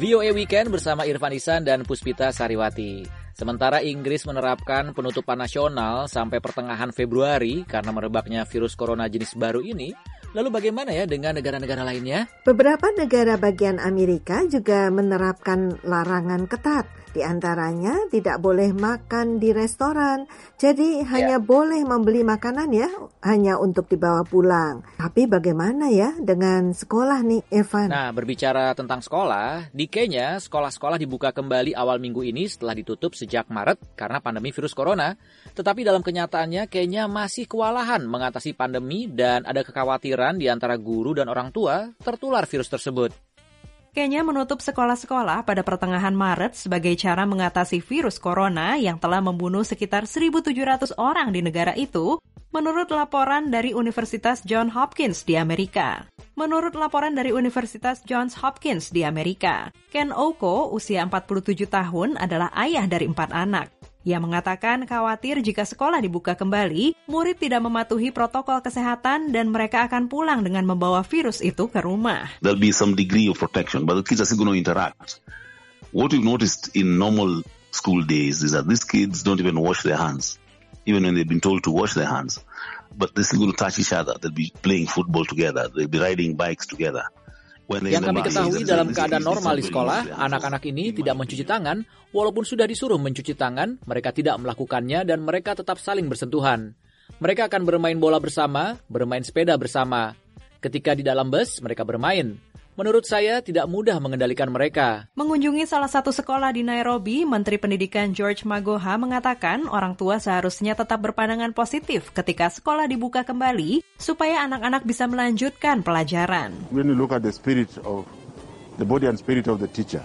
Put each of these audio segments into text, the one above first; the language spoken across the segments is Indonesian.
VOA Weekend bersama Irfan Ihsan dan Puspita Sariwati. Sementara Inggris menerapkan penutupan nasional sampai pertengahan Februari karena merebaknya virus corona jenis baru ini, lalu bagaimana ya dengan negara-negara lainnya? Beberapa negara bagian Amerika juga menerapkan larangan ketat. Di antaranya tidak boleh makan di restoran, jadi hanya boleh membeli makanan ya, hanya untuk dibawa pulang. Tapi bagaimana ya dengan sekolah nih, Irfan? Nah, berbicara tentang sekolah, di Kenya sekolah-sekolah dibuka kembali awal minggu ini setelah ditutup sejak Maret karena pandemi virus corona. Tetapi dalam kenyataannya Kenya masih kewalahan mengatasi pandemi dan ada kekhawatiran di antara guru dan orang tua tertular virus tersebut. Kenya menutup sekolah-sekolah pada pertengahan Maret sebagai cara mengatasi virus corona yang telah membunuh sekitar 1.700 orang di negara itu, menurut laporan dari Universitas Johns Hopkins di Amerika. Menurut laporan dari Universitas Johns Hopkins di Amerika, Ken Oko, usia 47 tahun, adalah ayah dari 4 anak. Ia mengatakan khawatir jika sekolah dibuka kembali, murid tidak mematuhi protokol kesehatan dan mereka akan pulang dengan membawa virus itu ke rumah. There'll be some degree of protection, but the kids are still going to interact. What we've noticed in normal school days is that these kids don't even wash their hands, even when they've been told to wash their hands. But they're still going to touch each other. They'll be playing football together. They'll be riding bikes together. Yang kami ketahui dalam keadaan normal di sekolah, anak-anak ini tidak mencuci tangan, walaupun sudah disuruh mencuci tangan, mereka tidak melakukannya dan mereka tetap saling bersentuhan. Mereka akan bermain bola bersama, bermain sepeda bersama. Ketika di dalam bus, mereka bermain. Menurut saya, tidak mudah mengendalikan mereka. Mengunjungi salah satu sekolah di Nairobi, Menteri Pendidikan George Magoha mengatakan orang tua seharusnya tetap berpandangan positif ketika sekolah dibuka kembali, supaya anak-anak bisa melanjutkan pelajaran. When you look at the spirit of the body and spirit of the teacher,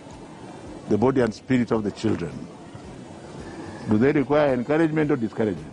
the body and spirit of the children, do they require encouragement or discouragement?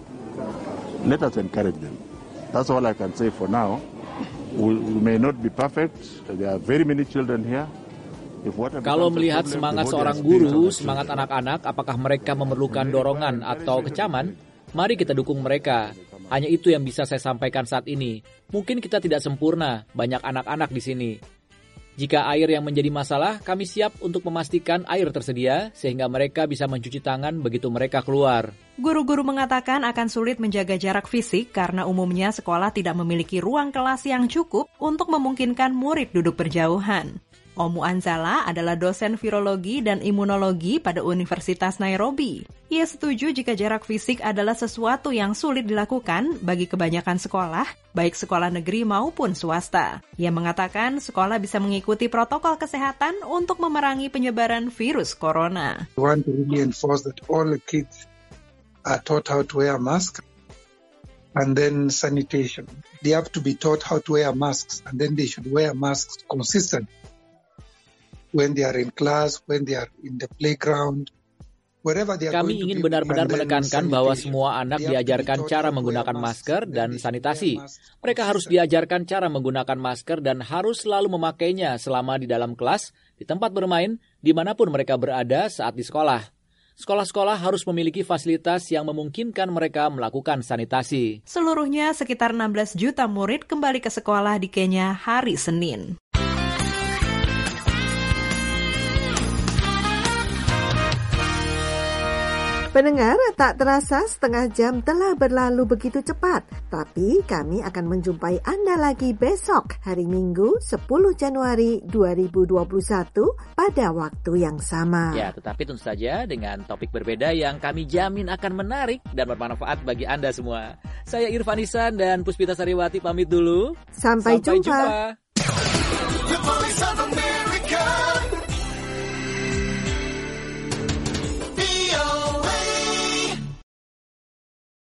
Let us encourage them. That's all I can say for now. We may not be perfect. There are very many children here. Kalau melihat semangat seorang guru, semangat anak-anak, apakah mereka memerlukan dorongan atau kecaman? Mari kita dukung mereka. Hanya itu yang bisa saya sampaikan saat ini. Mungkin kita tidak sempurna, banyak anak-anak di sini. Jika air yang menjadi masalah, kami siap untuk memastikan air tersedia sehingga mereka bisa mencuci tangan begitu mereka keluar. Guru-guru mengatakan akan sulit menjaga jarak fisik karena umumnya sekolah tidak memiliki ruang kelas yang cukup untuk memungkinkan murid duduk berjauhan. Omu Anzala adalah dosen virologi dan imunologi pada Universitas Nairobi. Ia setuju jika jarak fisik adalah sesuatu yang sulit dilakukan bagi kebanyakan sekolah, baik sekolah negeri maupun swasta. Ia mengatakan sekolah bisa mengikuti protokol kesehatan untuk memerangi penyebaran virus corona. We want to really enforce that all the kids are taught how to wear a mask and then sanitation. They have to be taught how to wear masks and then they should wear masks consistently. When they are in class, when they are in the playground, wherever they are. Kami ingin benar-benar menekankan bahwa semua anak diajarkan cara menggunakan masker dan sanitasi. Mereka harus diajarkan cara menggunakan masker dan harus selalu memakainya selama di dalam kelas, di tempat bermain, dimanapun mereka berada saat di sekolah. Sekolah-sekolah harus memiliki fasilitas yang memungkinkan mereka melakukan sanitasi. Seluruhnya sekitar 16 juta murid kembali ke sekolah di Kenya hari Senin. Pendengar, tak terasa setengah jam telah berlalu begitu cepat. Tapi kami akan menjumpai Anda lagi besok, hari Minggu 10 Januari 2021 pada waktu yang sama. Ya, tetapi tentu saja dengan topik berbeda yang kami jamin akan menarik dan bermanfaat bagi Anda semua. Saya Irfan Ihsan dan Puspita Sariwati pamit dulu. Sampai jumpa.